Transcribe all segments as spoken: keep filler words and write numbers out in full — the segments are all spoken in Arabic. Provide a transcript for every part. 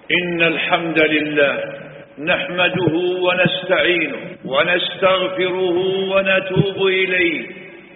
إن الحمد لله نحمده ونستعينه ونستغفره ونتوب إليه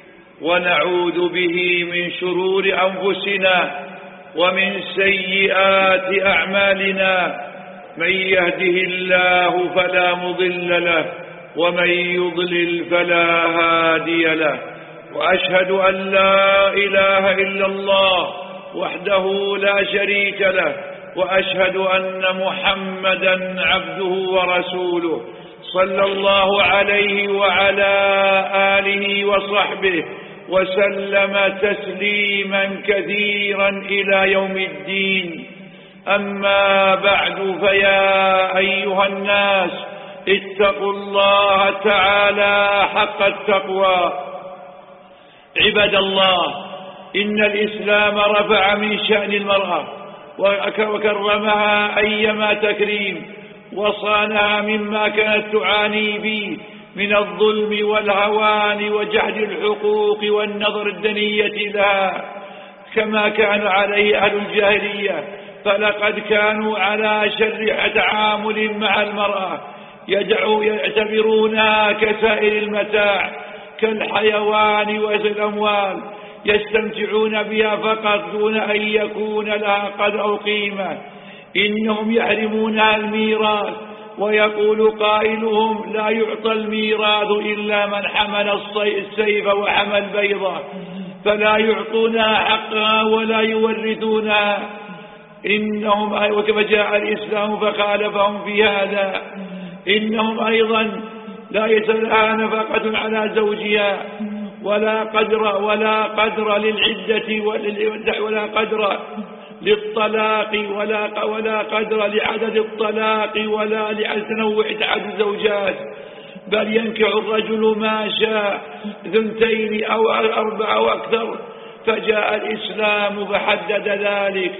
ونعوذ به من شرور أنفسنا ومن سيئات أعمالنا. من يهده الله فلا مضل له ومن يضلل فلا هادي له، وأشهد أن لا إله إلا الله وحده لا شريك له، وأشهد أن محمدا عبده ورسوله صلى الله عليه وعلى آله وصحبه وسلم تسليما كثيرا إلى يوم الدين. أما بعد، فيا أيها الناس اتقوا الله تعالى حق التقوى. عباد الله، إن الإسلام رفع من شأن المرأة وكرمها أيما تكريم، وصانها مما كانت تعاني به من الظلم والهوان وجحد الحقوق والنظر الدنية لها كما كان عليه أهل الجاهلية. فلقد كانوا على شر تعامل مع المرأة، يعتبرونها كسائر المتاع كالحيوان والأموال، يستمتعون بها فقط دون أن يكون لها قدر أو قيمة. إنهم يحرمونها الميراث، ويقول قائلهم: لا يعطى الميراث إلا من حمل السيف وحمل البيضة، فلا يعطونها حقها ولا يورثونها. إنهم وكما جاء الإسلام فخالفهم في هذا. إنهم أيضا لا يسلها نفقة على زوجها، ولا قدر ولا قدر للعدة ولا قدر للطلاق ولا ولا قدر لعدد الطلاق ولا لتنوع عدد الزوجات، بل ينكح الرجل ما شاء، ثنتين أو أربع أو أكثر. فجاء الإسلام فحدد ذلك.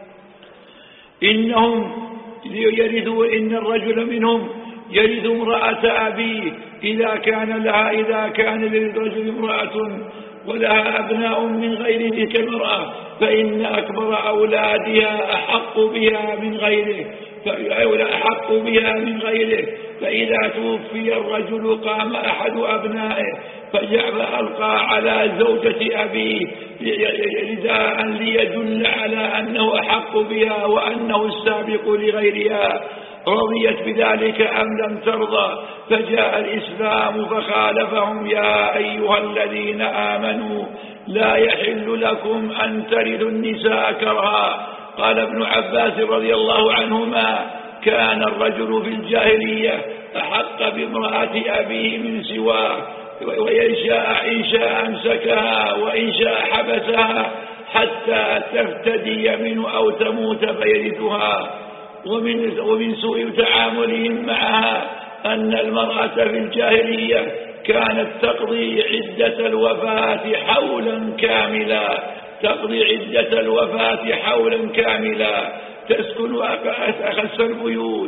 إنهم يرثوا إن الرجل منهم يرث امرأة أبيه إذا كان لها إذا كان للرجل امرأة ولها أبناء من غيره كالمرأة، فإن أكبر أولادها أحق بها من غيره أحق بها من غيره فإذا توفي الرجل قام أحد أبنائه فجعل ألقى على زوجة أبيه رداء ليدل على أنه أحق بها وأنه السابق لغيرها. رضيت بذلك أم لم ترضى؟ فجاء الإسلام فخالفهم: يا أيها الذين آمنوا لا يحل لكم أن ترثوا النساء كرها. قال ابن عباس رضي الله عنهما: كان الرجل في الجاهلية أحق بامرأة أبيه من سواه، وإن شاء إن شاء أمسكها وإن شاء حبسها حتى تفتدي منه أو تموت فيرثها. ومن, ومن سوء تعاملهم معها أن المرأة في الجاهلية كانت تقضي عدة الوفاة حولا كاملا تقضي عدة الوفاة حولا كاملا تسكن أخس البيوت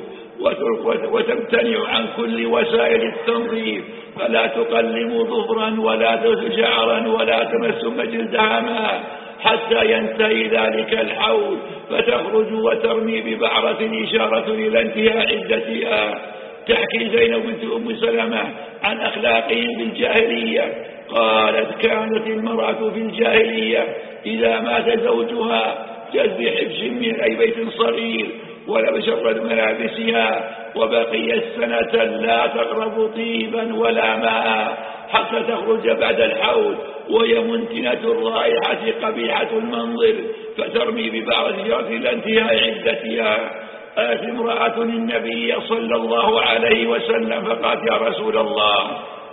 وتمتنع عن كل وسائل التنظيف، فلا تقلم ظفرا ولا شعرا ولا تمس جلدها ماء حتى ينتهي ذلك الحول، فتخرج وترمي ببعرة إشارة إلى انتهاء عدتها. تحكي زينب بنت أم سلمة عن أخلاقهم بالجاهلية، قالت: كانت المرأة في الجاهلية إذا مات زوجها جاءت بحبش من أي بيت صغير ولبشرت ملابسها، وبقي السنة لا تقرب طيبا ولا ماء حتى تخرج بعد الحول، وهي منتنة الرائحة قبيحة المنظر، فترمي ببعض الشجرة إلى انتهاء عدتها. آتت امرأة النبي صلى الله عليه وسلم فقالت: يا رسول الله،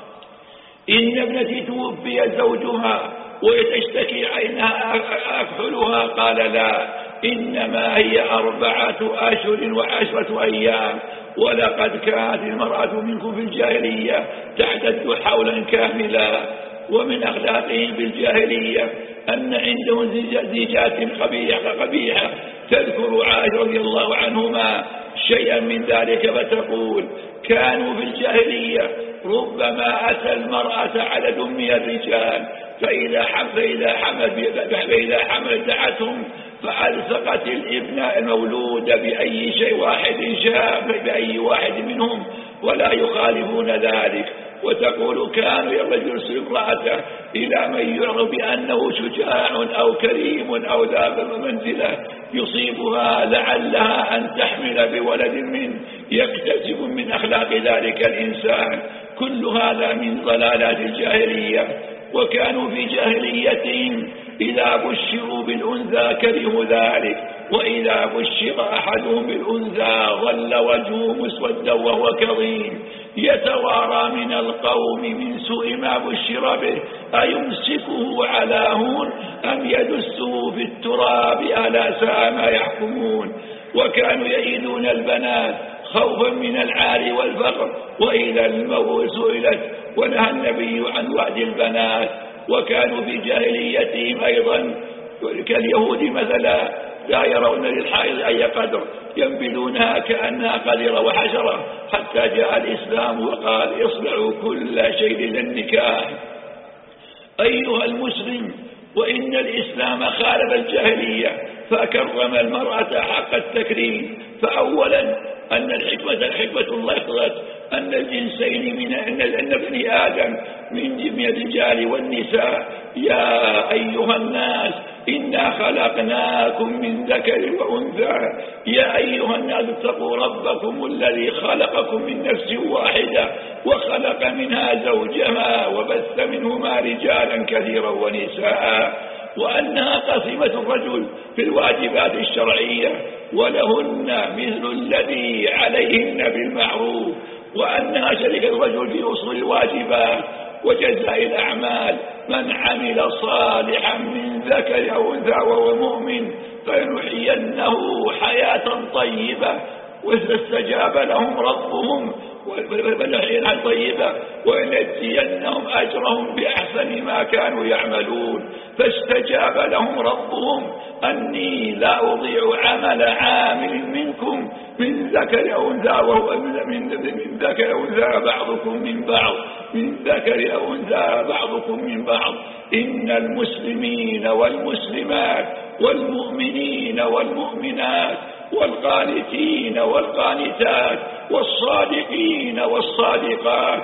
إن ابنتي توفي زوجها وتشتكي عينها أكحلها. قال: لا، إنما هي أربعة أشهر وعشرة أيام، ولقد كانت المرأة منكم في الجاهلية تعتد حولا كاملا. ومن أخلاقهم بالجاهلية أن عندهم زيجات قبيحة قبيحة تذكر عائشة رضي الله عنهما شيئا من ذلك فتقول: كانوا في الجاهلية ربما أتى المرأة عدد من الرجال فإذا حمل فإذا حمل فإذا حمل دعتهم فألصقت الابن المولود بأي شيء واحد شاء بأي واحد منهم ولا يخالفون ذلك. وتقول كانوا يرجل امرأته إلى من يعرف بأنه شجاع أو كريم أو ذا منزلة يصيبها لعلها أن تحمل بولد منه يكتسب من أخلاق ذلك الإنسان. كل هذا من ضلالات الجاهلية. وكانوا في جاهليتهم إذا بشروا بالأنثى كرهوا ذلك، وإذا بشر أحدهم بالأنثى ظل وجهه مسودا وهو كظيم يتوارى من القوم من سوء ما بشر به أيمسكه على هون أم يدسه في التراب ألا ساء ما يحكمون. وكانوا يئيدون البنات خوفا من العار والفقر، وإذا الموءودة سئلت ونهى النبي عن وعد البنات. وكانوا في جاهليتهم أيضا كاليهود مثلا لا يرون للحائض أي قدر ينبذونها كأنها قدر وحشرة، حتى جاء الإسلام وقال اصنعوا كل شيء للنكاح. أيها المسلم، وإن الإسلام خالف الجاهلية فكرم المرأة حق التكريم. فأولا أن الحكمة الحكمة الله اقتضت أن الجنسين من أن بني آدم من الرجال والنساء. يا أيها الناس إنا خلقناكم من ذكر وأنثى يا أيها الناس اتقوا ربكم الذي خلقكم من نفس واحدة وخلق منها زوجها وبث منهما رجالا كثيرا ونساء، وأنها قسمة الرجل في الواجبات الشرعية ولهن مثل الذي عليهن بالمعروف، وأنها شريك الرجل في أصول الواجبات وجزاء الأعمال. من عمل صالحا من ذكر أو أنثى وهو مؤمن فلنحيينه حياة طيبة واستجاب لهم ربهم فلنحيينها طيبة ولنجزينهم أجرهم بأحسن ما كانوا يعملون. فاستجاب لهم ربهم أني لا أضيع عمل عامل منكم من ذكر أو أنثى وهو من ذكر أو أنثى بعضكم من بعض من ذكر أو أنثى بعضكم من بعض. إن المسلمين والمسلمات والمؤمنين والمؤمنات والقانتين والقانتات والصادقين والصادقات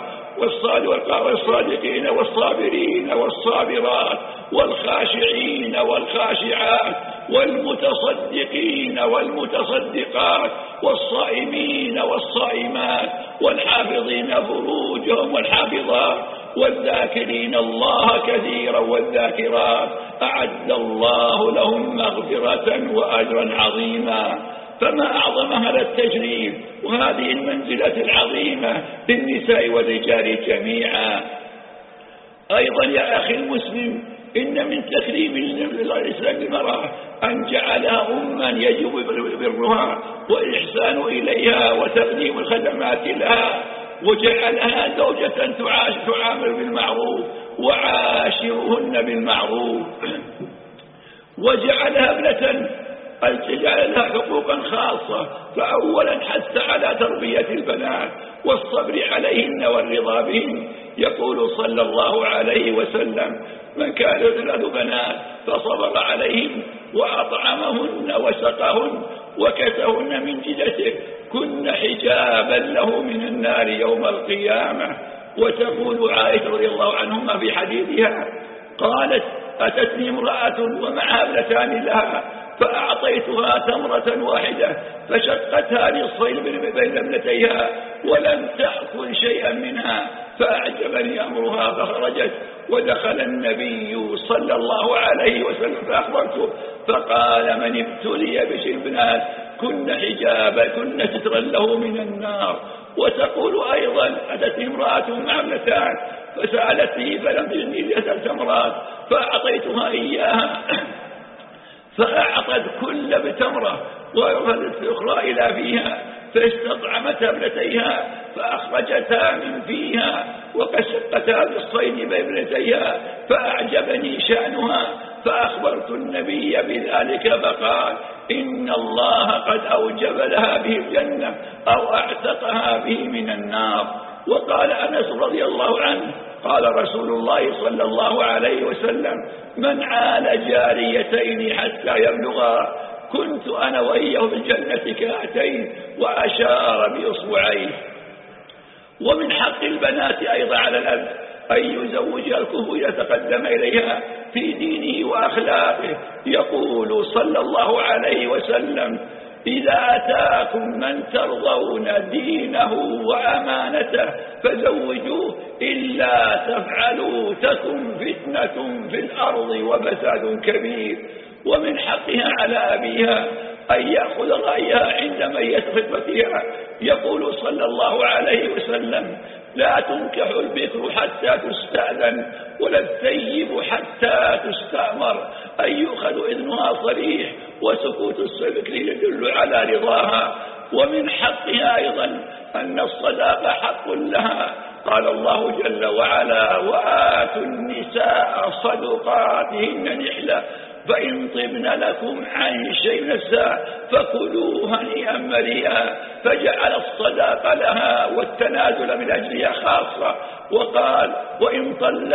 والصادقين والصابرين والصابرات والخاشعين والخاشعات والمتصدقين والمتصدقات والصائمين والصائمات والحافظين فروجهم والحافظات والذاكرين الله كثيرا والذاكرات أعد الله لهم مغفرة وأجرا عظيما. فما أعظم هذا التشريف وهذه المنزلة العظيمة للنساء والرجال جميعا. أيضا يا أخي المسلم، إن من تكريم الإسلام المرأة أن جعلها أما يجب برها والإحسان إليها وتقديم الخدمات لها، وجعلها زوجة تعامل بالمعروف وعاشرهن بالمعروف، وجعلها ابنة جعل لها حقوقا خاصة. فأولا حث على تربية البنات والصبر عليهن والرضا بهن. يقول صلى الله عليه وسلم من كان ثلاث بنات فصبر عليهن وأطعمهن وسقهن وكسهن من جدته كن حجابا له من النار يوم القيامة. وتقول عائشة رضي الله عنهما في حديثها قالت أتتني امرأة ومعها ابنتان لها فأعطيتها تمرة واحدة فشقتها نصفين بين ابنتيها ولم تأكل شيئا منها فأعجبني أمرها فخرجت ودخل النبي صلى الله عليه وسلم فأخبرته فقال من ابتلي بشبنات كن حجابا كن سترا له من النار. وتقول أيضا أتتني امرأة مع ابنتان فسألتني فلم تجدني لأسأل تمرات فأعطيتها إياها فأعطت كل بتمرة وردت الأخرى إلى فيها فاستطعمت ابنتيها فأخرجتها من فيها وقسقتها بالصين بابنتيها فأعجبني شأنها فأخبرت النبي بذلك فقال إن الله قد أوجب لها به الجنة أو أعتقها به من النار. وقال أنس رضي الله عنه قال رسول الله صلى الله عليه وسلم: من عال جاريتين حتى يبلغا كنت أنا وإياه في الجنة كهاتين، وأشار بإصبعيه. ومن حق البنات أيضا على الأب أن يزوجها الكفء إذا تقدم إليها في دينه وأخلاقه. يقول صلى الله عليه وسلم: إذا أتاكم من ترضون دينه وأمانته فزوجوه، إلا تفعلوا تكن فتنة في الأرض وفساد كبير. ومن حقها على أبيها أن يأخذ رأيها عند ميت خطبتها. يقول صلى الله عليه وسلم: لا تنكح البكر حتى تستأذن ولا الثيب حتى تستأمر، أن يؤخذ إذنها صريح وسكوت السبك يدل على رضاها. ومن حقها أيضا أن الصداق حق لها. قال الله جل وعلا: وآتوا النساء صدقاتهن نحلة فإن طبن لكم عن شيء نساء فكلوه هنيئا مريئا. فجعل الصداق لها والتنازل من أجلها خاصة. وقال: وإن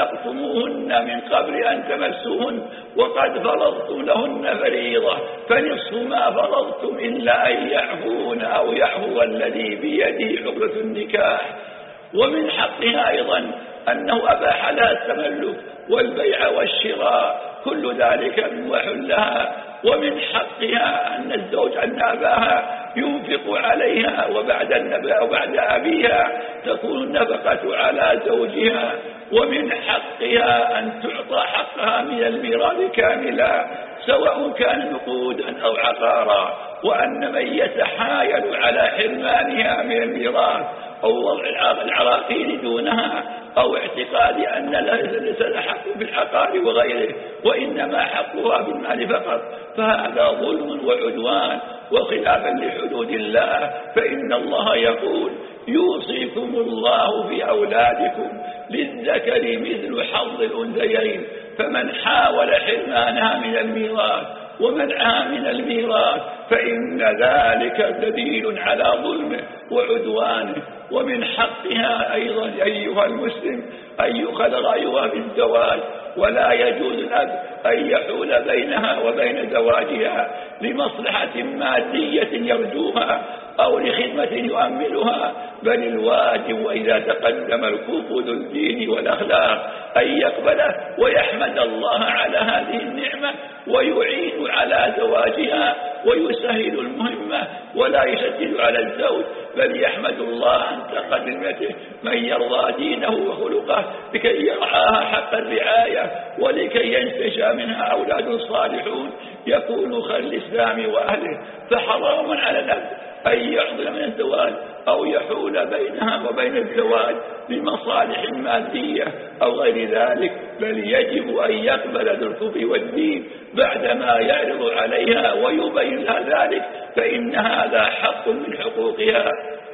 طلقتموهن من قبل أن تمسوهن وقد فرضتم لهن فريضة فنصف ما فرضتم إلا أن يعفون أو يعفو الذي بيده عقدة النكاح. ومن حقها أيضا أنه أباح لها التملك والبيع والشراء، كل ذلك مباح لها. ومن حقها أن الزوج أن أباها ينفق عليها، وبعد النبأ وبعد أبيها تكون النفقة على زوجها. ومن حقها أن تعطى حقها من الميراث كاملا سواء كان نقودا أو عقارا. وأن من يتحايل على حرمانها من الميراث أو وضع العراقيل دونها أو اعتقاد أن ليس لها حق بالعقار وغيره وإنما حقها بالمال فقط، فهذا ظلم وعدوان وخلافا لحدود الله. فإن الله يقول: يوصيكم الله في أولادكم للذكر مثل حظ الأنثيين، فمن حاول حرمانها من الميراث ومنعها من الميراث فإن ذلك دليل على ظلمه وعدوانه. ومن حقها أيضا أيها المسلم أن يؤخذ رأيها بالزواج، ولا يجوز الأب أن يحول بينها وبين زواجها لمصلحة مادية يرجوها أو لخدمة يؤملها، بل الواجب إذا تقدم الكفء ذو الدين والأخلاق أن يقبله ويحمد الله على هذه النعمة ويعين على زواجها ويسهل المهمة ولا يشدد على الزوج، بل يحمد الله عن تقدمته من يرضى دينه وخلقه لكي يرعاها حق الرعاية ولكي ينتشى منها أولاد صالحون يكونوا خير الإسلام وأهله. فحرام على الأب أن يعضل من الزواج أو يحول بينها وبين الزواج بمصالح مادية أو غير ذلك، بل يجب أن يقبل ذو الكفء والدين بعدما يعرض عليها ويبين لها ذلك، فإن هذا حق من حقوقها.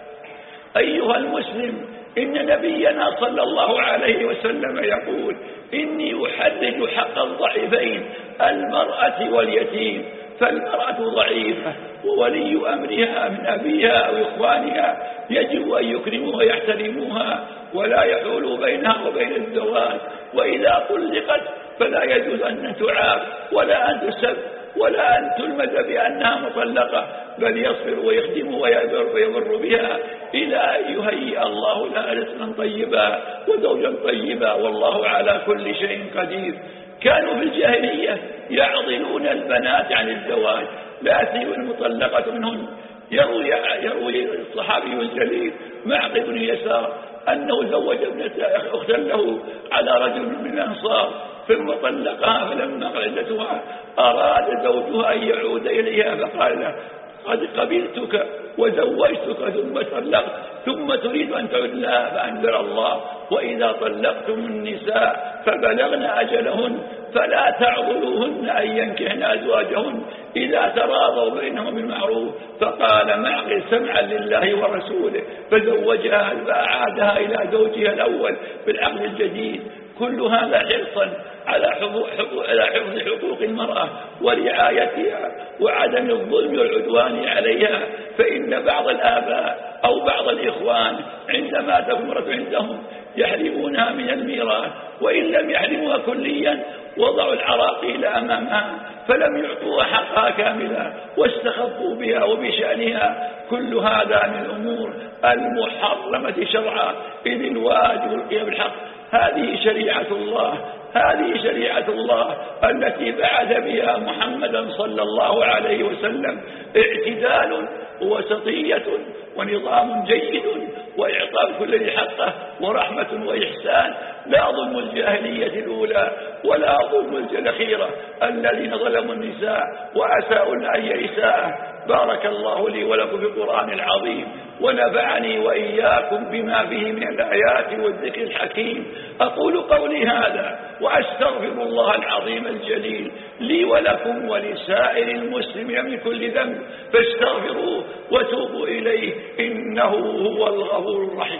أيها المسلم، إن نبينا صلى الله عليه وسلم يقول: إني أحدد حق الضعيفين المرأة واليتيم. فالمرأة ضعيفة وولي أمرها من أبيها وإخوانها يجب أن يكرموها ويحترموها ولا يحول بينها وبين الزواج. وإذا طلقت فلا يجوز أن تعاب ولا أن تسب ولا أن تلمد بأنها مطلقة، بل يصبر ويخدم ويبر ويضر بها إلى أن يهيئ الله لها رزقا طيبا وزوجا طيبا، والله على كل شيء قدير. كانوا في الجاهلية يعضلون البنات عن الزواج، لا سيما المطلقة منهن. يروي, يروي الصحابي الجليل معقل بن يسار أنه زوج ابنة أختا له على رجل من الأنصار ثم طلقها، فلما قلدتها أراد زوجها أن يعود إليها فقال له: قد قبلتك وزوجتك ثم طلقت ثم تريد أن تعود لها. فأنزل الله: وإذا طلقتم النساء فبلغن أجلهن فلا تعضلوهن أن ينكحن أزواجهن إذا تراضوا بينهم بالمعروف. فقال معقل: سمعا لله ورسوله، فزوجها فأعادها إلى زوجها الأول بالعقد الجديد. كل هذا حرصا على حفظ حقوق المرأة ورعايتها وعدم الظلم والعدوان عليها. فإن بعض الآباء أو بعض الإخوان عندما تكون عندهم يحرمونها من الميراث، وإن لم يحرموها كليا وضعوا العراقيل أمامها فلم يعطوها حقها كاملا واستخفوا بها وبشأنها. كل هذا من الأمور المحرمة شرعا، إذ الواجب القيام بالحق. هذه شريعة الله، هذه شريعة الله التي بعث بها محمدا صلى الله عليه وسلم، اعتدال وسطية ونظام جيد وإعطاء كل ذي حقه ورحمة وإحسان، لا ظلم الجاهلية الأولى ولا ظلم الأخيرة الذين ظلموا النساء وأساءوا أي إساءة. بارك الله لي ولكم في القرآن العظيم، ونفعني وإياكم بما فيه من الآيات والذكر الحكيم. أقول قولي هذا وأستغفر الله العظيم الجليل لي ولكم ولسائر المسلمين من كل ذنب، فاستغفروه وتوبوا إليه إنه هو الغفور الرحيم.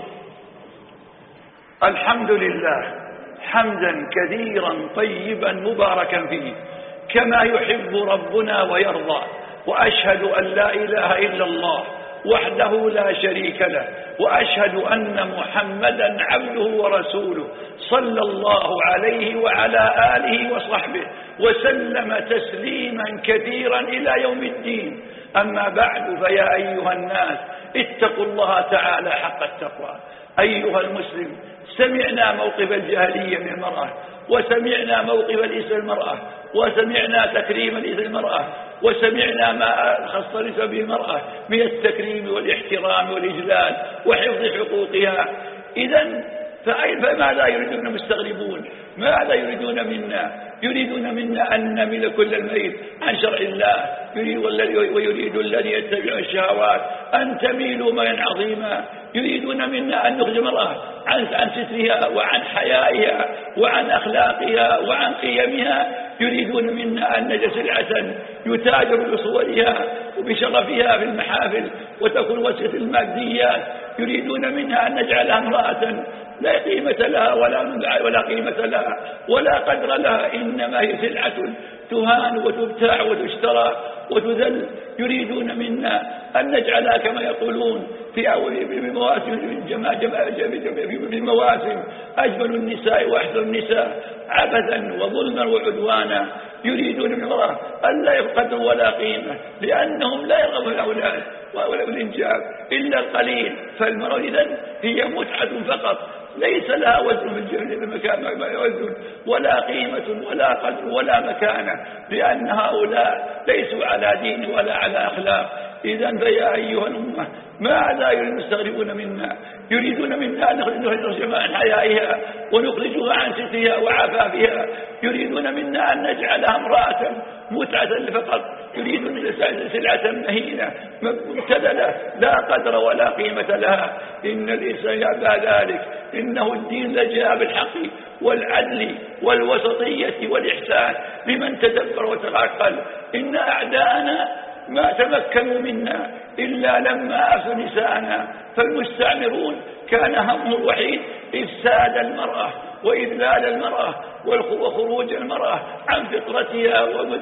الحمد لله حمدا كثيرا طيبا مباركا فيه كما يحب ربنا ويرضى، وأشهد أن لا إله إلا الله وحده لا شريك له، وأشهد أن محمدا عبده ورسوله صلى الله عليه وعلى آله وصحبه وسلم تسليما كثيرا إلى يوم الدين. أما بعد، فيا أيها الناس اتقوا الله تعالى حق التقوى. أيها المسلم، سمعنا موقف الجاهلية من المرأة، وسمعنا موقف الإسلام المرأة، وسمعنا تكريم الإسلام المرأة، وسمعنا ما خص به المرأة من التكريم والاحترام والإجلال وحفظ حقوقها. إذن فماذا يريدون المستغربون؟ ماذا يريدون منا؟ يريدون منا أن نميل كل الميل عن شرع الله، ويريد الذي يتبع الشهوات أن تميلوا ميلا عظيما. يريدون منا أن نخرج المرأة عن عن سترها وعن حيائها وعن أخلاقها وعن قيمها. يريدون منا أن نجد سلعة يتاجر بصورها وبشرفها في المحافل وتكون وسيلة الماديات. يريدون منها أن نجعلها امرأة لا قيمة لها ولا ولا قيمة لها ولا قدر لها، إنما هي سلعة تهان وتبتاع وتشترى وتذل. يريدون منا أن نجعلها كما يقولون في مواسم في مواسم أجمل النساء وأحسن النساء عبثا وظلما وعدوانا. يريدون من المرأة أن لا يفقدوا ولا قيمة، لأنهم لا يرغبون الأولاد ولا الإنجاب إلا القليل. فالمرأة إذن هي متعة فقط، ليس لها وزن في المكان وزن ولا قيمة ولا قدر ولا مكانة، لأن هؤلاء ليسوا على دين ولا على أخلاق. إذن فيا أيها الأمة، ماذا يستغربون منا؟ يريدون منا أن نخرج عن حيائها ونخرجها عن سترها وعفافها. يريدون منا أن نجعلها امرأة متعة فقط. يريدون سلعة مهينة مبتذلة لا قدر ولا قيمة لها. إن الإنسان يأبى ذلك. إنه الدين لجاء بالحق والعدل والوسطية والإحسان لمن تدبر وتعقل. إن أعداءنا ما تمكنوا منا إلا لما أفوا نساءنا، فالمستعمرون كان همه الوحيد إفساد المرأة وإذلال المرأة وخروج المرأة عن فطرتها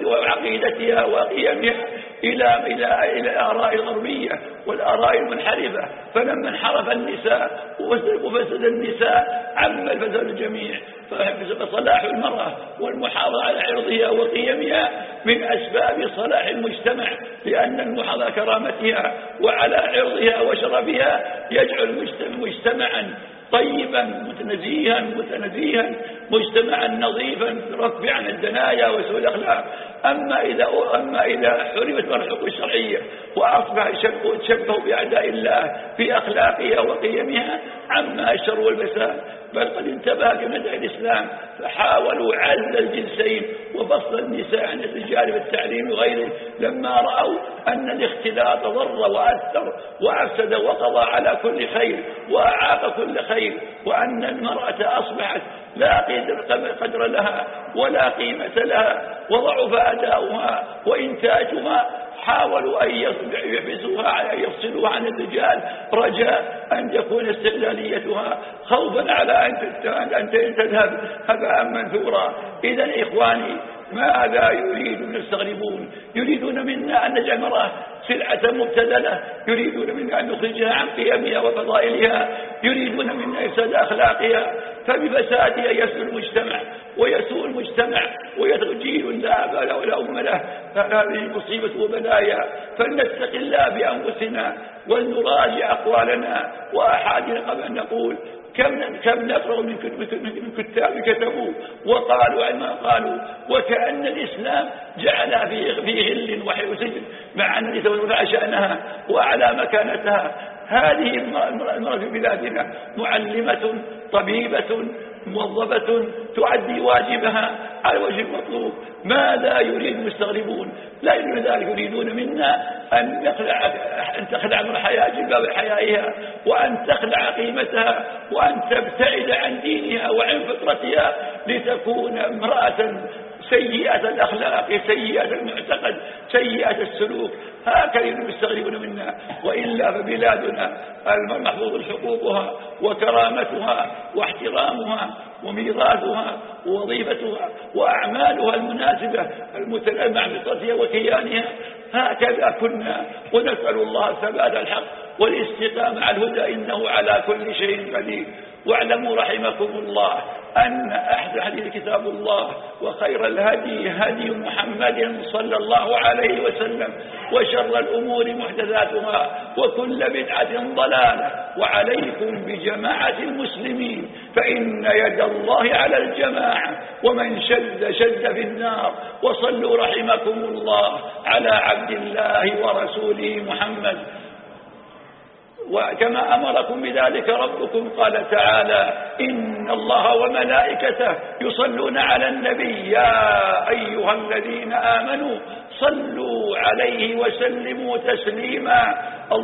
وعقيدتها وقيمها إلى إلى إلى الآراء الغربية والآراء المنحرفة. فلما انحرف النساء وفسد النساء عم الفساد الجميع. فصلاح المرأة والمحافظة على عرضها وقيمها من أسباب صلاح المجتمع، لأن المحافظة على كرامتها وعلى عرضها وشرفها يجعل مجتمعا طيبا متنزيها متنزيها مجتمعا نظيفا رفع عن الدنايا وسوء الأخلاق. أما إذا أما إذا حرمت الحقوق الشرعية وأصبح تشبه بأعداء الله في أخلاقها وقيمها عما الشر والفساد. بل قد انتبه كمدعي الإسلام فحاولوا عزل الجنسين وفصل النساء عن الرجال بالتعليم وغيره، لما رأوا أن الاختلاط ضر وأثر وأفسد وقضى على كل خير وأعاق كل خير، وأن المرأة أصبحت لا قدر لها ولا قيمة لها، وضعف أداؤها وإنتاجها حاولوا أن يحبسوها على أن يفصلوها عن الرجال رجاء أن يكون استقلاليتها، خوفا على أن تذهب هباء منثورا. إذا إخواني ماذا يريدون يستغربون؟ يريدون منا أن نجعل المرأة سلعة مبتذلة، يريدون منا أن نخرجها عن قيمها وفضائلها، يريدون منا إفساد أخلاقها، فبفسادها يسوء المجتمع ويسوء المجتمع ويتجيل لا بال ولا أم له. فهذه مصيبة وبلايا، فلنتق الله بأنفسنا ولنراجع أقوالنا وأحادنا قبل أن نقول. كم كم نقرأ من من كتاب كتبوا وقالوا ما قالوا، وكأن الإسلام جعلها في في غل وحزن، مع أن يتولى شأنها وأعلى مكانتها. هذه المرأة في بلادنا معلمة طبيبة موظفة تؤدي واجبها على وجه المطلوب. ماذا يريد المستغربون؟ لا يريدون ذلك، يريدون منا أن نخلع أن تخلع من حياء جلباب حيائها، وأن تخلع قيمتها، وأن تبتعد عن دينها وعن فطرتها، لتكون امرأة سيئة الأخلاق سيئة المعتقد سيئة السلوك. هكذا يستغربون منا، وإلا فبلادنا المحفوظ حقوقها وكرامتها واحترامها وميراثها ووظيفتها وأعمالها المناسبة المتلائمة مع فطرتها وكيانها. هكذا كنا، ونسأل الله ثبات الحق والاستقامة على الهدى، إنه على كل شيء قدير. واعلموا رحمكم الله أن أحد حديث كتاب الله، وخير الهدي هدي محمد صلى الله عليه وسلم، وشر الأمور محدثاتها، وكل بدعة ضلالة. وعليكم بجماعة المسلمين، فإن يد الله على الجماعة، ومن شد شد في النار. وصلوا رحمكم الله على عبد الله ورسوله محمد، وكما أمركم بذلك ربكم. قال تعالى: إن الله وملائكته يصلون على النبي يا أيها الذين آمنوا صلوا عليه وسلموا تسليما.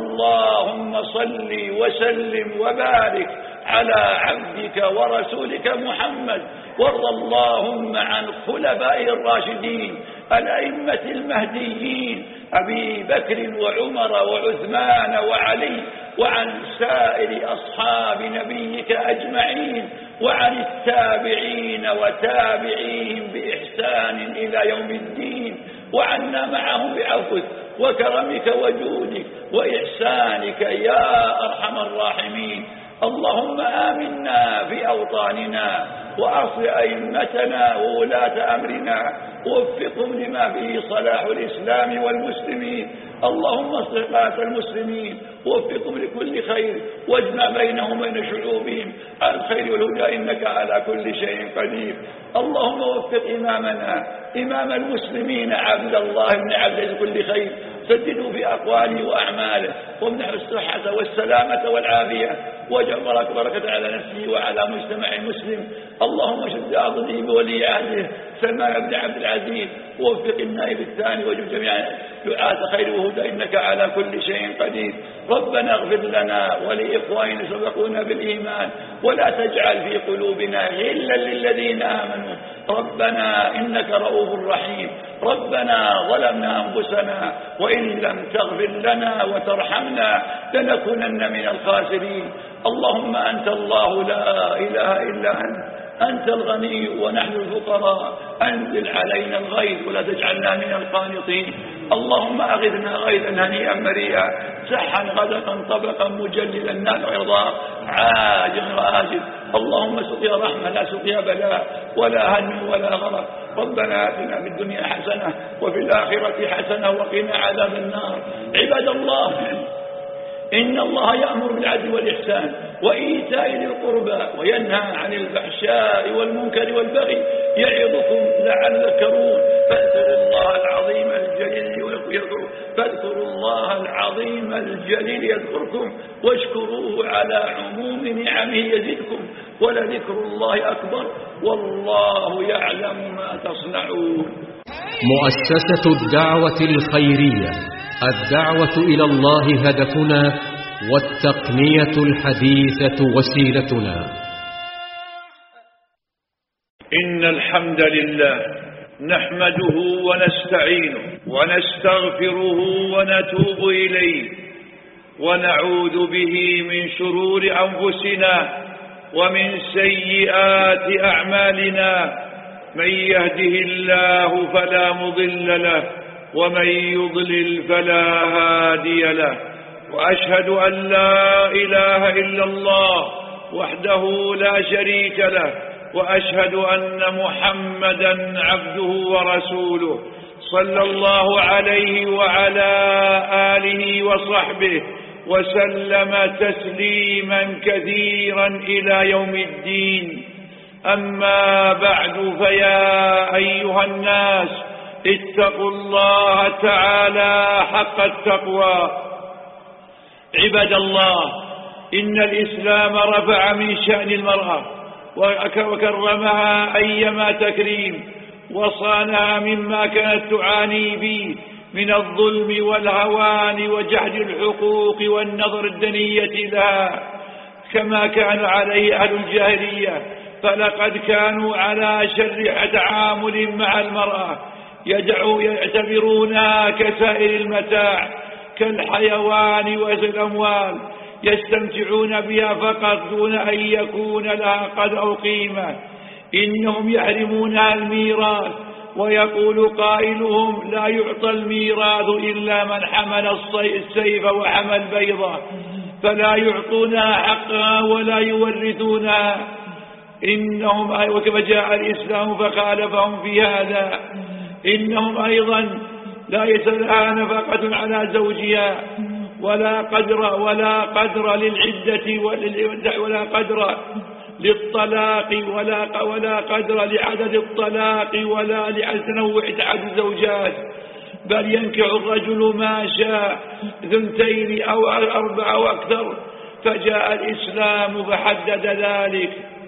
اللهم صل وسلم وبارك على عبدك ورسولك محمد، وارض اللهم عن خلفاء الراشدين الأئمة المهديين أبي بكر وعمر وعثمان وعلي، وعن سائر أصحاب نبيك أجمعين، وعن التابعين وتابعيهم بإحسان إلى يوم الدين، وعنا معهم بعفوك وكرمك وجودك وإحسانك يا أرحم الراحمين. اللهم آمنا في أوطاننا، وأصل أئمتنا وولاة أمرنا، ووفقهم لما فيه صلاح الإسلام والمسلمين. اللهم اصلح قادة المسلمين، ووفقهم لكل خير، واجمع بينهم وبين شعوبهم على الخير والهدى، إنك على كل شيء قدير. اللهم وفق إمامنا إمام المسلمين عبد الله بن عبد كل خير، سددوا في أقواله وأعماله، وامنحوا الصحة والسلامة والعافية، واجعل بركة على نفسه وعلى مجتمع المسلم. اللهم شد عضده بولي عهده سلمان بن عبد العزيز، ووفق النائب الثاني، وجب جميع دعاة خير وهدى، إنك على كل شيء قدير. ربنا اغفر لنا ولإخواننا سبقونا بالإيمان، ولا تجعل في قلوبنا غلا للذين آمنوا. ربنا إنك رؤوف رحيم. ربنا ظلمنا أنفسنا، وإن لم تغفر لنا وترحمنا لنكونن من الخاسرين. اللهم أنت الله لا إله إلا أنت، أنت الغني ونحن الفقراء، أنزل علينا الغيث ولا تجعلنا من القانطين. اللهم أغثنا غيثا هنيئا مريئا، سحا غدقا طبقا مجللا نافع رضا عاجل آجل. اللهم سقيا رحمة لا سقيا بلاء ولا هم ولا غرق. ربنا آتنا في الدنيا حسنة وفي الآخرة حسنة وقنا عذاب النار. عباد الله، إن الله يأمر بالعدل والإحسان وإيتاء ذي القربى، وينهى عن الفحشاء والمنكر والبغي، يعظكم لعلكم تذكرون. فاذكروا الله العظيم الجليل يذكركم، فاذكروا الله العظيم الجليل يذكركم، واشكروه على عموم نعمه يزدكم، ولذكر الله أكبر، والله يعلم ما تصنعون. مؤسسة الدعوة الخيرية، الدعوة إلى الله هدفنا، والتقنية الحديثة وسيلتنا. إن الحمد لله نحمده ونستعينه ونستغفره ونتوب إليه ونعوذ به من شرور أنفسنا ومن سيئات أعمالنا. من يهده الله فلا مضل له ومن يضلل فلا هادي له. وأشهد أن لا إله إلا الله وحده لا شريك له وأشهد أن محمدا عبده ورسوله صلى الله عليه وعلى آله وصحبه وسلم تسليما كثيرا إلى يوم الدين. أما بعد، فيا أيها الناس اتقوا الله تعالى حق التقوى. عباد الله، إن الإسلام رفع من شأن المرأة وكرمها أيما تكريم، وصانها مما كانت تعاني به من الظلم والهوان وجحد الحقوق والنظر الدنية لها كما كان عليه أهل الجاهلية. فلقد كانوا على شر تعامل مع المرأة، يعتبرونها كسائر المتاع كالحيوان والأموال، يستمتعون بها فقط دون أن يكون لها قدر أو قيمة. إنهم يحرمونها الميراث، ويقول قائلهم: لا يعطى الميراث إلا من حمل السيف وحمل بيضة، فلا يعطونها حقها ولا يورثونها. إنهم وكما جاء الإسلام فخالفهم في هذا. إنهم أيضا لا يسألها نفقة على زوجها، ولا قدر ولا قدر للعدة ولا قدر للطلاق ولا ولا قدر لعدد الطلاق ولا لتنوع عدد الزوجات، بل ينكح الرجل ما شاء، ثنتين أو أربع أو أكثر. فجاء الإسلام فحدد ذلك.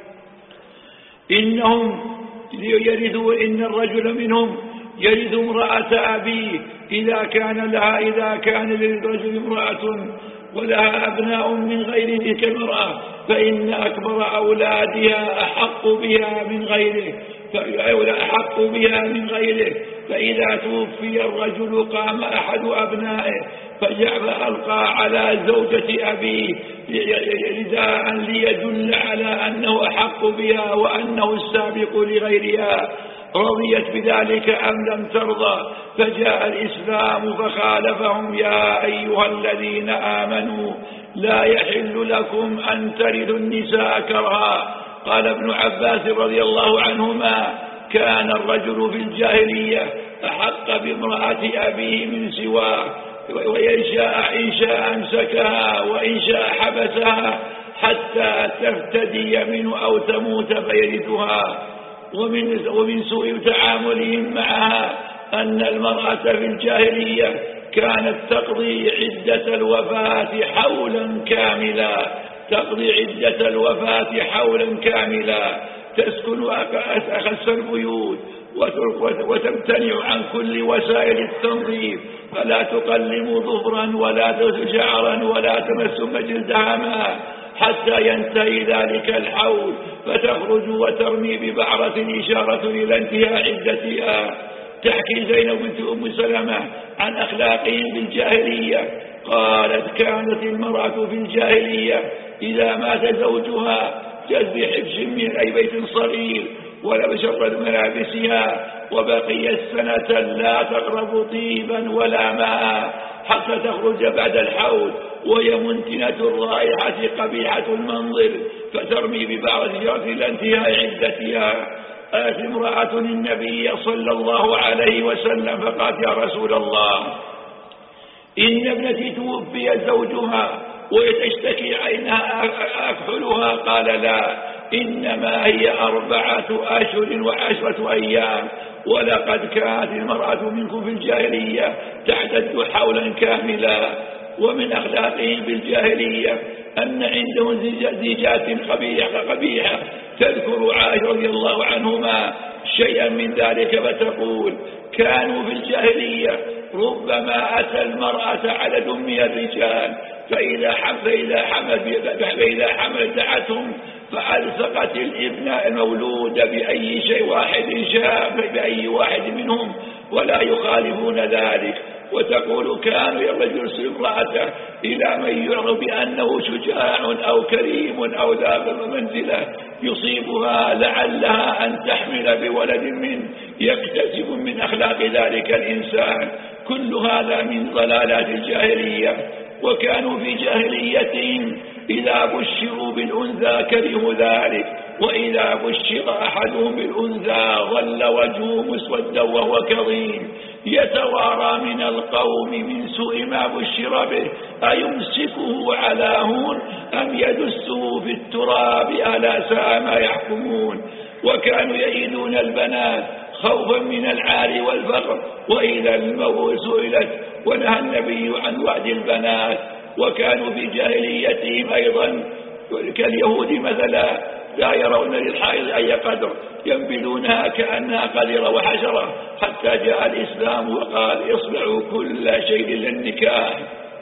إنهم يرثوا إن الرجل منهم يرث امرأة أبيه إذا كان لها إذا كان للرجل امرأة ولها أبناء من غير تلك المرأة، فإن أكبر أولادها أحق بها من غيره أحق بها من غيره. فإذا توفي الرجل قام أحد أبنائه فألقى على زوجة أبيه رداء ليدل على أنه أحق بها وأنه السابق لغيرها. رضيت بذلك أم لم ترضى؟ فجاء الإسلام فخالفهم: يا أيها الذين آمنوا لا يحل لكم أن ترثوا النساء كرها. قال ابن عباس رضي الله عنهما: كان الرجل في الجاهلية أحق بامرأة أبيه من سواه، وإن شاء إن شاء أمسكها وإن شاء حبسها حتى تفتدي منه أو تموت فيرثها. ومن, ومن سوء تعاملهم معها أن المرأة في الجاهلية كانت تقضي عدة الوفاة حولا كاملا تقضي عدة الوفاة حولا كاملا تسكن أخس البيوت وتمتنع عن كل وسائل التنظيف، فلا تقلم ظفرا ولا تغسل شعرا ولا تمس جلدها ماء حتى ينتهي ذلك الحول، فتخرج وترمي ببعرة إشارة إلى انتهاء عدتها. تحكي زينب بنت أم سلمة عن أخلاقهم بالجاهلية، قالت: كانت المرأة في الجاهلية إذا مات زوجها جاءت بحبش من أي بيت صغير ولبشرت ملابسها، وبقيت سنة لا تقرب طيبا ولا ماء حتى تخرج بعد الحول، وهي منتنة الرائحة قبيحة المنظر، فترمي ببعض الجرس إلى انتهاء عدتها. آت امرأة النبي صلى الله عليه وسلم فقالت: يا رسول الله، إن ابنتي توفي زوجها ويتشتكي عينها أكحلها. قال: لا، إنما هي أربعة أشهر وعشرة أيام، ولقد كانت المرأة منكم في الجاهلية تعتد حولا كاملا. ومن أخلاقهم بالجاهلية أن عندهم زيجات قبيحة قبيحة تذكر عائشة رضي الله عنهما شيئا من ذلك فتقول: كانوا في الجاهلية ربما أتى المرأة عدد من الرجال فإذا فإذا حمل فإذا حمل دعتهم فألصقت الابن المولود بأي شيء واحد شاء بأي واحد منهم ولا يخالفون ذلك. وتقول كانوا يرجل امرأته إلى من يعرف بأنه شجاع أو كريم أو ذا منزلة يصيبها لعلها أن تحمل بولد منه يكتسب من أخلاق ذلك الإنسان. كل هذا من ضلالات الجاهلية. وكانوا في جاهليتهم إذا بشروا بالأنثى كرهوا ذلك، وإذا بشر أحدهم بالأنثى ظل وجهه مسودا وهو كظيم يتوارى من القوم من سوء ما بشر به أيمسكه على هون أم يدسه في التراب ألا ساء ما يحكمون. وكانوا يئدون البنات خوفا من العار والفقر، وإذا الموءودة سئلت ونهى النبي عن وعد البنات. وكانوا في جاهليتهم أيضا كاليهود مثلا لا يرون للحائض أي قدر ينبذونها كأنها قذرة وحشرة، حتى جاء الإسلام وقال اصنعوا كل شيء للنكاح.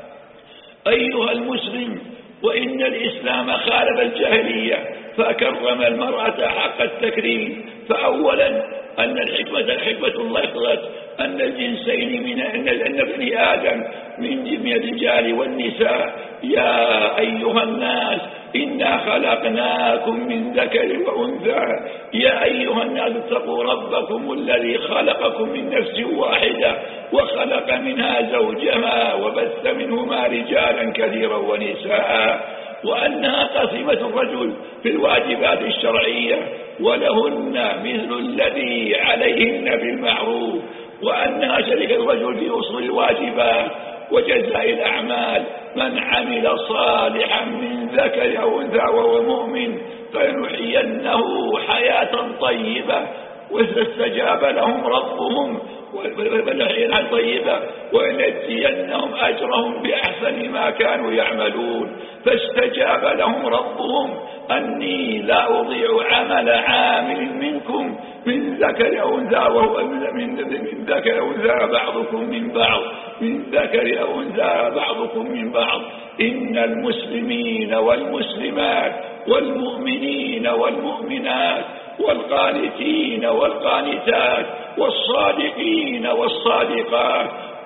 أيها المسلم، وإن الإسلام خالف الجاهلية فأكرم المرأة حق التكريم. فأولا أن الحكمة الحكمة الله اقتضت أن الجنسين من أن بني آدم من الرجال والنساء. يا أيها الناس إنا خلقناكم من ذكر وأنثى يا أيها الناس اتقوا ربكم الذي خلقكم من نفس واحدة وخلق منها زوجها وبث منهما رجالا كثيرا ونساء، وأنها قسمة الرجل في الواجبات الشرعية ولهن مثل الذي عليهن بالمعروف، وأنها شركة الرجل في أصول الواجبات وجزاء الأعمال. من عمل صالحا من ذكر أو أنثى وهو مؤمن فلنحيينه حياة طيبة واستجاب لهم ربهم فلنحيينها طيبة ونجزينهم أجرهم بأحسن ما كانوا يعملون. فاستجاب لهم ربهم أني لا أضيع عمل عامل منكم من ذكر أو أنثى وهو من ذكر أو أنثى بعضكم من بعض من ذكر أو أنثى بعضكم من بعض. إن المسلمين والمسلمات والمؤمنين والمؤمنات والقانتين والقانتات والصادقين والصادقات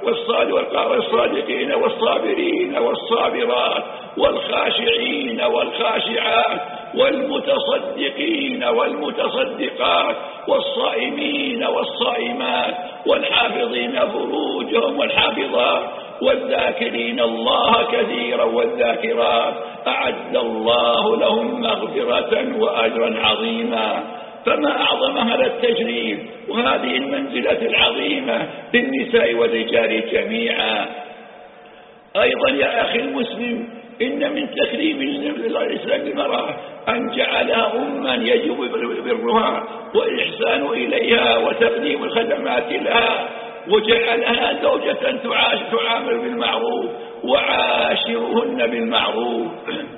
والصادقين والصابرين والصابرات والخاشعين والخاشعات والمتصدقين والمتصدقات والصائمين والصائمات والحافظين فروجهم والحافظات والذاكرين الله كثيرا والذاكرات أعد الله لهم مغفرة وأجرا عظيما. فما أعظم هذا التجريب وهذه المنزلة العظيمة للنساء والرجال جميعا. أيضا يا أخي المسلم، إن من تكريم الإسلام للمرأة أن جعلها أما يجب برها والإحسان إليها وتقديم الخدمات لها، وجعلها زوجة تعامل بالمعروف وعاشرهن بالمعروف،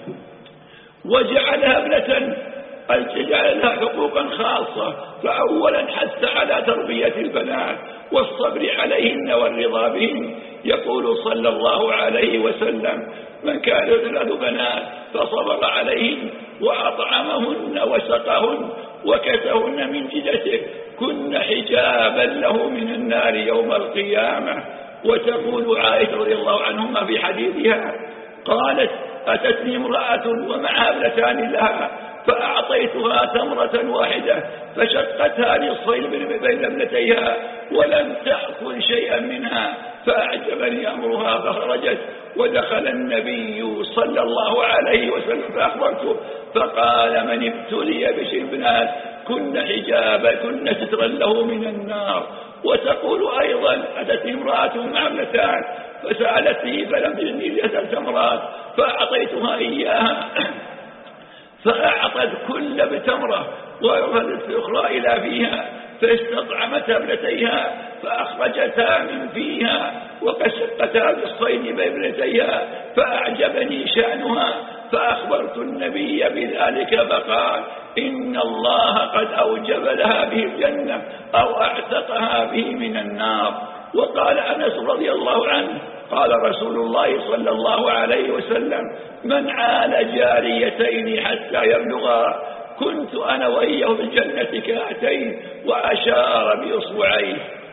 وجعلها ابنة جعل لها حقوقا خاصة. فأولا حث على تربية البنات والصبر عليهن والرضا بهن. يقول صلى الله عليه وسلم من كان ثلاث بنات فصبر عليهن وأطعمهن وسقهن وكسهن من جدته كن حجابا له من النار يوم القيامة. وتقول عائشة رضي الله عنهما في حديثها قالت أتتني امرأة ومعها ابنتان لها فأعطيتها تمرة واحدة فشقتها نصفين بين ابنتيها ولم تأكل شيئا منها فأعجبني أمرها فخرجت ودخل النبي صلى الله عليه وسلم فأخبرته فقال من ابتلي بشبنات كن حجابا كن سترا له من النار. وتقول أيضا أتتني امرأة مع ابنتان فسألتني فلم تجدني لأسأل تمرات فأعطيتها إياها فأعطت كل بتمرة وأخذت الأخرى إلى فيها فاستطعمتها ابنتيها فأخرجتها من فيها وكشقتها بالصين بابنتيها فأعجبني شأنها فأخبرت النبي بذلك فقال إن الله قد أوجب لها به الجنة أو أعتقها به من النار. وقال أنس رضي الله عنه قال رسول الله صلى الله عليه وسلم من عال جاريتين حتى يبلغا كنت أنا وإياه في الجنة كهاتين، وأشار بإصبعيه.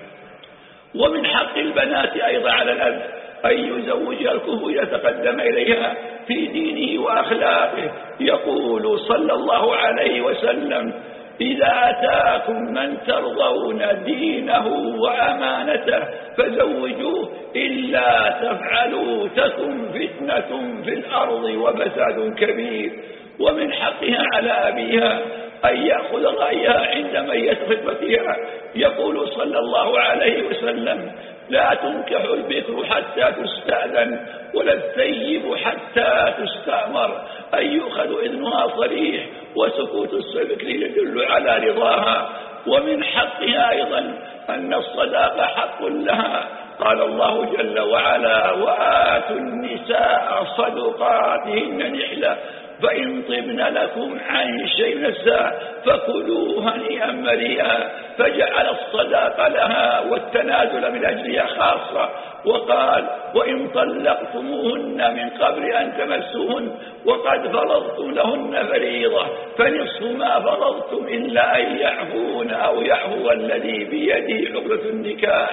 ومن حق البنات أيضا على الأب أن يزوجها الكفء إذا تقدم إليها في دينه وأخلاقه. يقول صلى الله عليه وسلم إذا أتاكم من ترضون دينه وأمانته فزوجوه إلا تفعلوا تكن فتنة في الأرض وفساد كبير. ومن حقها على أبيها أن يأخذ رأيها عند ميت خطبتها. يقول صلى الله عليه وسلم لا تنكح البكر حتى تستأذن ولا الثيب حتى تستأمر، أن يؤخذ إذنها صريح وسكوت البكر يدل على رضاها. ومن حقها أيضا أن الصداق حق لها. قال الله جل وعلا وآتوا النساء صدقاتهن نحلة فإن طبن لكم عن شيء نفسا فكلوا هنيئا مريئا، فجعل الصداق لها والتنازل من أجلها خاصة. وقال وإن طلقتموهن من قبل أن تمسوهن وقد فرضتم لهن فريضة فنصف ما فرضتم إلا أن يعفون أو يعفو الذي بيده عقدة النكاح.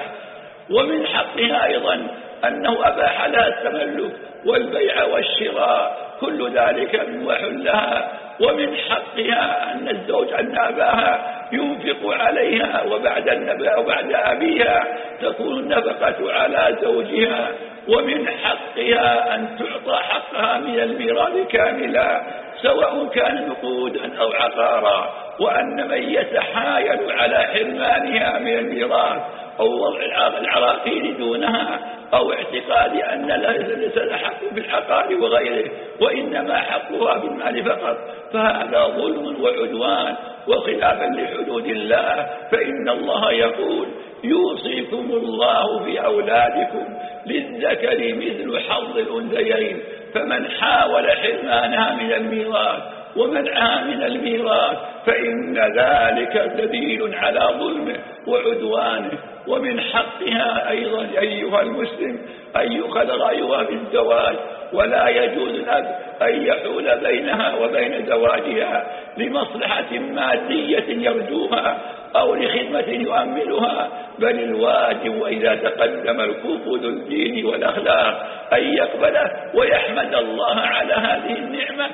ومن حقها أيضا أنه أباح لها التملك والبيع والشراء، كل ذلك مباح لها. ومن حقها أن الزوج أن أباها ينفق عليها وبعد النبأ وبعد أبيها تكون النفقة على زوجها. ومن حقها أن تعطى حقها من الميراث كاملا سواء كان نقودا أو عقارا، وأن من يتحايل على حرمانها من الميراث أو وضع العراقيل دونها أو اعتقاد أن ليس لها حق بالعقار وغيره وإنما حقها بالمال فقط فهذا ظلم وعدوان وخلافا لحدود الله. فإن الله يقول يوصيكم الله في أولادكم للذكر مثل حظ الأنثيين، فمن حاول حرمانها من الميراث ومنعها من الميراث فإن ذلك دليل على ظلمه وعدوانه. ومن حقها أيضا أيها المسلم أن يؤخذ رأيها في الزواج، ولا يجوز الأب أن يحول بينها وبين زواجها لمصلحة مادية يرجوها أو لخدمة يؤملها، بل الواجب وإذا تقدم الكفء ذو الدين والأخلاق أن يقبله ويحمد الله على هذه النعمة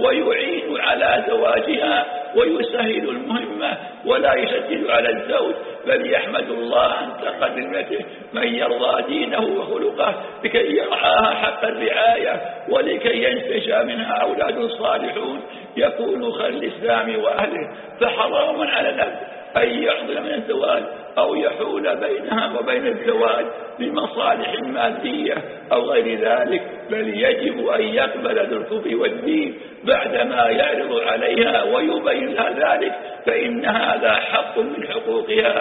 ويعين على زواجها ويسهل المهمة ولا يشدد على الزوج، بل يحمد الله عن تقدمته من يرضى دينه وخلقه لكي يرعاها حق الرعاية ولكي ينتشى منها أولاد صالحون يكونوا خير الإسلام وأهله. فحرام على الأب أن يعضل من الزواج أو يحول بينها وبين الزواج لمصالح مادية أو غير ذلك، بل يجب أن يقبل ذو الكفء والدين بعدما يعرض عليها ويبين لها ذلك، فإن هذا حق من حقوقها.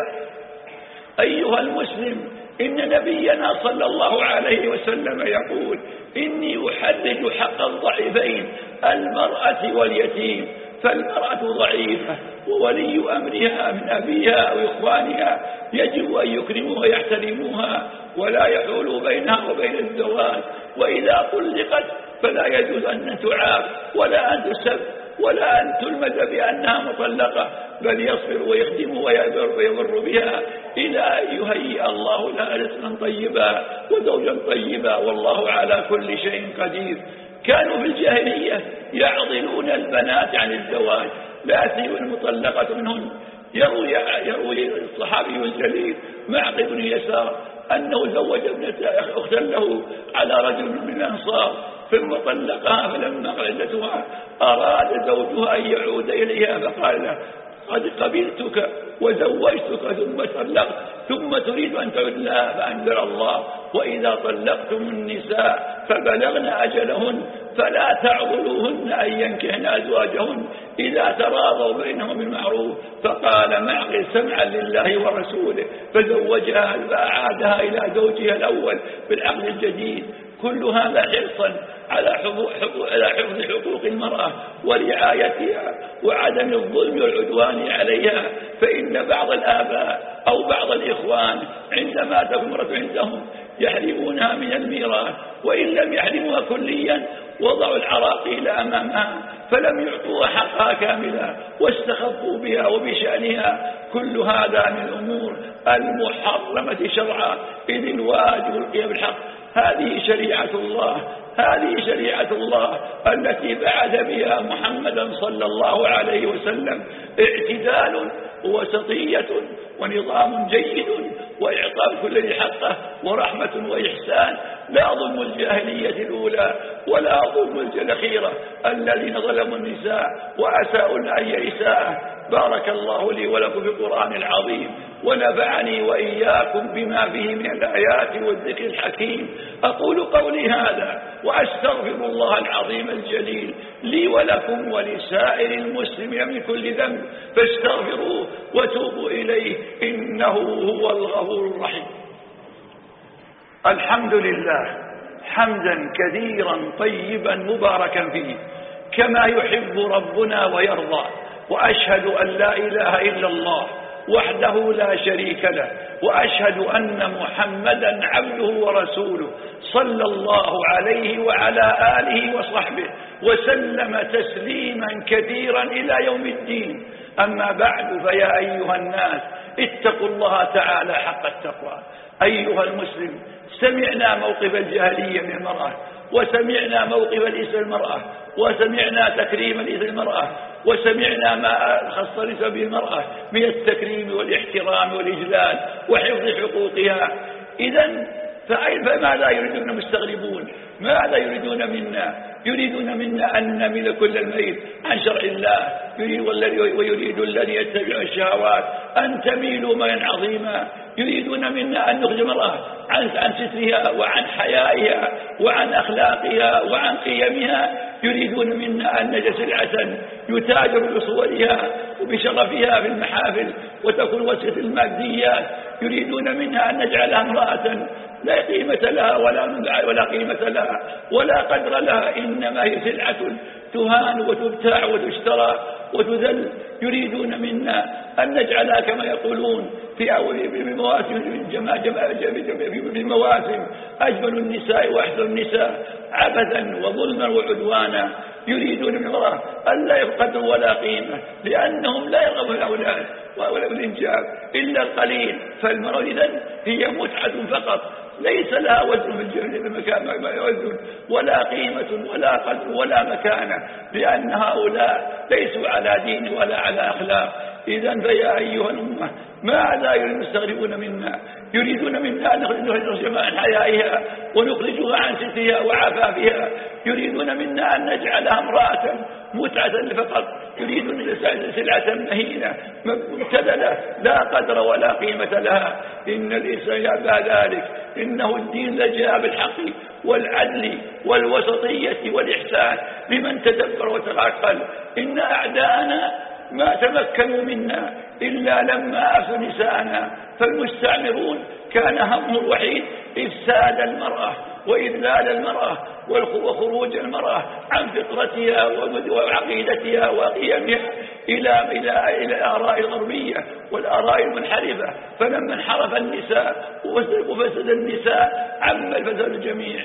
أيها المسلم إن نبينا صلى الله عليه وسلم يقول إني أحدد حق الضعيفين المرأة واليتيم، فالمرأة ضعيفة وولي أمرها من أبيها وإخوانها يجب أن يكرموها ويحترموها ولا يحولوا بينها وبين الزواج، وإذا طلقت فلا يجوز أن تعاب ولا أن تسب ولا أن تلمز بأنها مطلقة، بل يصبر ويخدم ويبر ويبر بها إلى أن يهيئ الله لها رزقا طيبا وزوجا طيبا، والله على كل شيء قدير. كانوا في الجاهلية يعضلون البنات عن الزواج، لا سيما المطلقة منهن. يروي, يروي الصحابي الجليل معقل بن يسار أنه زوج ابنة أختا له على رجل من الأنصار ثم طلقها، فلما قلتها أراد زوجها أن يعود إليها فقال له قد قبلتك وزوجتك ثم طلقت ثم تريد أن تعود لها، فأنزل الله وإذا طلقتم النساء فبلغن أجلهن فلا تعضلوهن أن ينكحن أزواجهن إذا تراضوا بينهم بالمعروف. فقال معقل سمعا لله ورسوله فزوجها فأعادها إلى زوجها الأول بالعقد الجديد. كل هذا حرصا على حفظ حقوق المرأة ورعايتها وعدم الظلم والعدوان عليها. فإن بعض الآباء أو بعض الإخوان عندما تمرت عندهم يحرمونها من الميراث، وإن لم يحرموها كليا وضعوا العراقيل أمامها فلم يعطوها حقها كاملا واستخفوا بها وبشأنها. كل هذا من الأمور المحرمة شرعا، إذ الواجب القيام بالحق. هذه شريعة الله، هذه شريعة الله التي بعث بها محمدا صلى الله عليه وسلم، اعتدال وسطية ونظام جيد وإعطاء كل ذي حقه ورحمة وإحسان، لا ظلم الجاهلية الأولى ولا ظلم الأخيرة الذين ظلموا النساء وأساءوا لأي إساءة. بارك الله لي ولكم في القرآن العظيم، ونفعني وإياكم بما فيه من الآيات والذكر الحكيم. أقول قولي هذا وأستغفر الله العظيم الجليل لي ولكم ولسائر المسلمين من كل ذنب، فاستغفروه وتوبوا إليه إنه هو الغفور الرحيم. الحمد لله حمدا كثيرا طيبا مباركا فيه كما يحب ربنا ويرضى، وأشهد أن لا إله إلا الله وحده لا شريك له، وأشهد أن محمدا عبده ورسوله صلى الله عليه وعلى آله وصحبه وسلم تسليما كثيرا إلى يوم الدين. أما بعد، فيا أيها الناس اتقوا الله تعالى حق التقوى. أيها المسلم، سمعنا موقف الجاهلية من المرأة، وسمعنا موقف الإسلام المرأة، وسمعنا تكريم الإسلام المرأة، وسمعنا ما خص الإسلام بالمرأة من التكريم والاحترام والإجلال وحفظ حقوقها. إذن فماذا يريدون المستغربون؟ ماذا يريدون منا؟ يريدون منا أن نميل كل الميل عن شرع الله، ويريد الذي يتبع الشهوات أن تميلوا ميلا عظيما. يريدون منا أن نخرج المرأة عن عن سترها وعن حيائها وعن أخلاقها وعن قيمها. يريدون منا أن نجد سلعة يتاجر بصورها وبشرفها في المحافل وتكون وسيلة الماديات. يريدون منها أن نجعلها امرأة لا قيمة لها ولا ولا قيمة لها ولا قدر لها، إنما هي سلعة تهان وتبتاع وتشترى وتذل. يريدون منا أن نجعلها كما يقولون في المواسم بالمواسم أجمل النساء وأحسن النساء عبثا وظلما وعدوانا. يريدون من المرأة أن لا يقدر ولا قيمة، لأنهم لا يرغبون الأولاد ولا بالإنجاب إلا القليل. فالمرأة إذن هي متعة فقط، ليس لها وزن في المكان وزن ولا قيمة ولا قدر ولا مكانة، لأن هؤلاء ليسوا على دين ولا على أخلاق. إذن فيا أيها الأمة، ماذا يستغربون منا؟ يريدون منا أن نخرجها عن حيائها ونخرجها عن سترها وعفافها. يريدون منا أن نجعلها امرأة متعة فقط. يريدون سلعة مهينة مبتذلة لا قدر ولا قيمة لها. إن الإنسان يأبى ذلك. إنه الدين لجاء بالحق والعدل والوسطية والإحسان لمن تدبر وتعقل. إن أعداءنا ما تمكنوا منا إلا لما أفسدوا نساءنا، فالمستعمرون كان همه الوحيد إفساد المرأة وإذلال المرأة وخروج المرأة عن فطرتها وعقيدتها وقيمها إلى إلى إلى الآراء الغربية والآراء المنحرفة. فلما انحرف النساء وفسد النساء عم الفساد الجميع.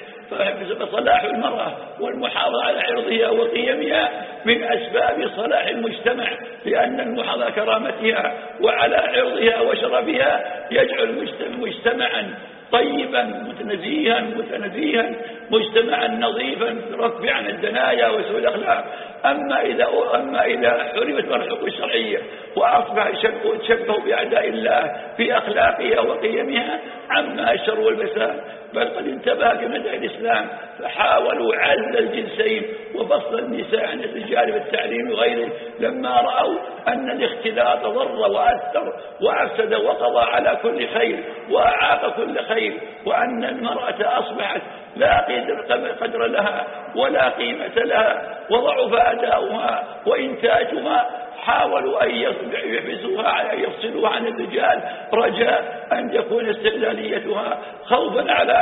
فصلاح المرأة والمحافظة على عرضها وقيمها من أسباب صلاح المجتمع، لأن المحافظة على كرامتها وعلى عرضها وشرفها يجعل مجتمعا طيبا متنزيها متنزيها مجتمعا نظيفا رفع عن الدنايا وسوء الأخلاق. أما إذا أما إذا حرمت الحقوق الشرعية وأصبح تشبه بأعداء الله في أخلاقها وقيمها عما الشر والفساد. بل قد انتبه كمدعي الإسلام فحاولوا عزل الجنسين وفصل النساء عن الرجال بالتعليم وغيره، لما رأوا أن الاختلاط ضر وأثر وأفسد وقضى على كل خير وأعاق كل خير، وأن المرأة أصبحت لا قدر لها ولا قيمة لها، وضعف أداؤها وإنتاجها. حاولوا أن يحبسوها على أن يفصلوها عن الرجال رجاء أن تكون استقلاليتها، خوفا على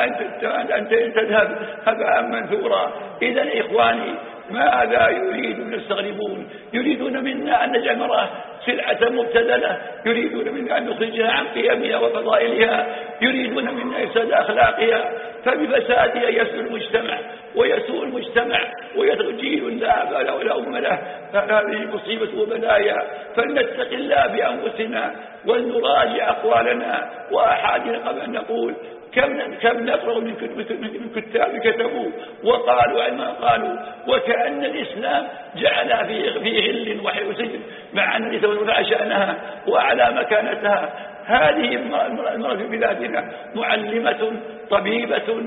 أن تذهب هباء منثورا. إذا إخواني، ماذا يريدون يستغربون؟ يريدون منا أن نجعل المرأة سلعة مبتذلة، يريدون منا أن نخرجها عن قيمها وفضائلها، يريدون منا إفساد أخلاقها، فبفسادها يسوء المجتمع ويسوء المجتمع ويتجيل لا بال ولا أم له. فهذه مصيبة وبلايا، فلنتق الله بأنفسنا ولنراجع أقوالنا وأحادنا قبل أن نقول. كم كم نقرأ من من كتاب كتبوا وقالوا عما قالوا، وكأن الإسلام جعل في في غل وسجن، مع أن يتولى شأنها وأعلى مكانتها. هذه المرأة في بلادنا معلمة طبيبة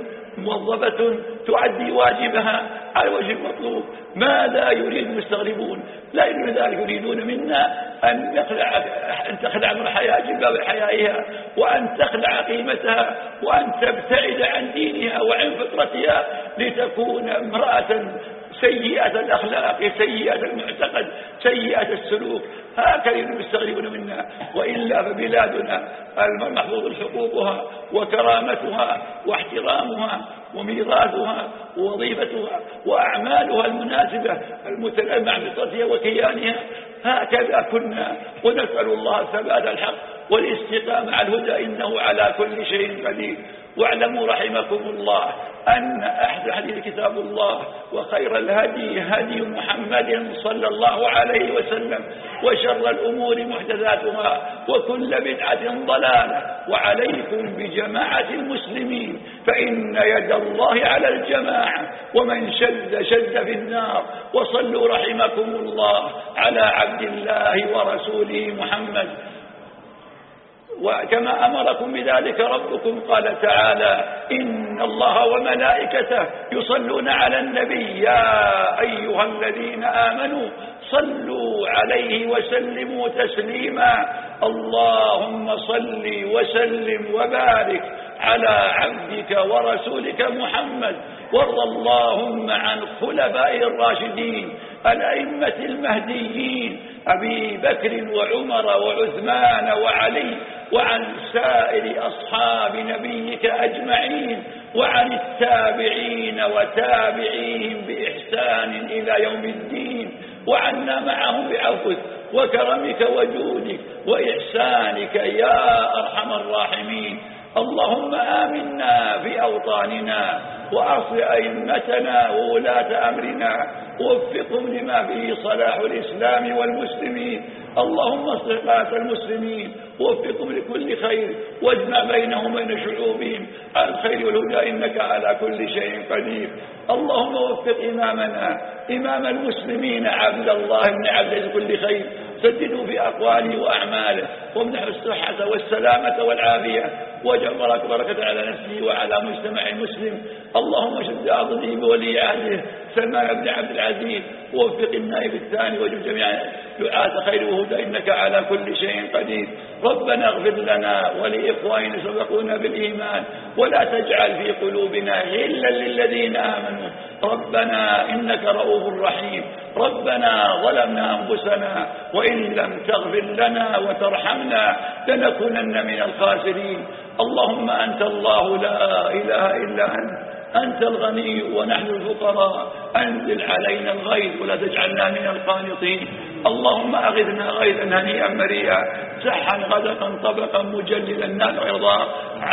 موظفة تؤدي واجبها على وجه المطلوب. ماذا يريد المستغربون؟ لا يريدون ذلك، يريدون منا أن نخلع أن تخلع من حياة جلباب حيائها، وأن تخلع قيمتها، وأن تبتعد عن دينها وعن فطرتها، لتكون امرأة سيئة الأخلاق سيئة المعتقد سيئة السلوك. هكذا يستغربون منا، وإلا فبلادنا المحفوظ حقوقها وكرامتها واحترامها وميراثها ووظيفتها وأعمالها المناسبة المتلائمة مع فطرتها وكيانها. هكذا كنا، ونسأل الله ثبات الحق والاستقامة على الهدى، إنه على كل شيء قدير. واعلموا رحمكم الله أن أحسن حديث كتاب الله، وخير الهدي هدي محمد صلى الله عليه وسلم، وشر الأمور محدثاتها، وكل بدعة ضلالة. وعليكم بجماعة المسلمين، فإن يد الله على الجماعة، ومن شد شد في النار. وصلوا رحمكم الله على عبد الله ورسوله محمد، وكما أمركم بذلك ربكم. قال تعالى: إن الله وملائكته يصلون على النبي يا أيها الذين آمنوا صلوا عليه وسلموا تسليما. اللهم صل وسلم وبارك على عبدك ورسولك محمد، وارض اللهم عن خلفاء الراشدين الأئمة المهديين أبي بكر وعمر وعثمان وعلي، وعن سائر أصحاب نبيك أجمعين، وعن التابعين وتابعيهم بإحسان إلى يوم الدين، وعنا معهم بعفوك وكرمك وجودك وإحسانك يا أرحم الراحمين. اللهم آمنا في أوطاننا، وأصل أئمتنا وولاة أمرنا، ووفقهم لما فيه صلاح الإسلام والمسلمين. اللهم اصلح قادة المسلمين، ووفقهم لكل خير، واجمع بينهم وبين شعوبهم على الخير والهدى، إنك على كل شيء قدير. اللهم وفق إمامنا إمام المسلمين عبد الله بن عبد كل خير، سددوا في أقواله وأعماله، وامنحوا الصحة والسلامة والعافية، واجعل بركة على نفسه وعلى مجتمع المسلم. اللهم شد عضده بولي عهده سلمان بن عبد العزيز، ووفق النائب الثاني، واجعل جميع دعاة خير وهدى، إنك على كل شيء قدير. ربنا اغفر لنا ولإخواننا سبقونا بالإيمان، ولا تجعل في قلوبنا غلا للذين آمنوا. ربنا إنك رؤوف رحيم. ربنا ظلمنا أنفسنا، وإن لم تغفر لنا وترحمنا لنكونن من الخاسرين. اللهم أنت الله لا إله إلا أنت، أنت الغني ونحن الفقراء، أنزل علينا الغيث ولا تجعلنا من القانطين. اللهم أغثنا غيثا هنيئا مريئا، سحا غدقا طبقا مجللا نافع رضا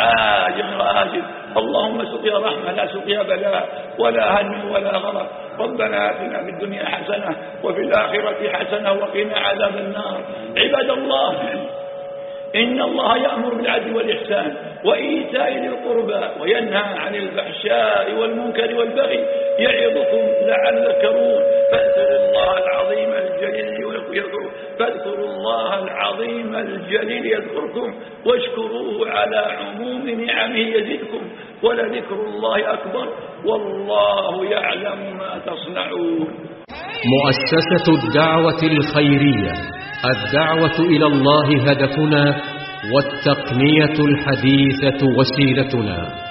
عاجلا آجل. اللهم سقيا رحمة لا سقيا بلاء ولا هم ولا غرق. ربنا آتنا في الدنيا حسنة وفي الآخرة حسنة وقنا عذاب النار. عباد الله، إن الله يأمر بالعدل والإحسان وإيتاء ذي القربى، وينهى عن الفحشاء والمنكر والبغي، يعظكم لعلكم تذكرون. فاذكروا الله العظيم الجليل يذكركم، فاذكروا الله العظيم الجليل يذكركم، واشكروه على عموم نعمه يزدكم، ولذكر الله أكبر، والله يعلم ما تصنعون. مؤسسة الدعوة الخيرية، الدعوة إلى الله هدفنا، والتقنية الحديثة وسيلتنا.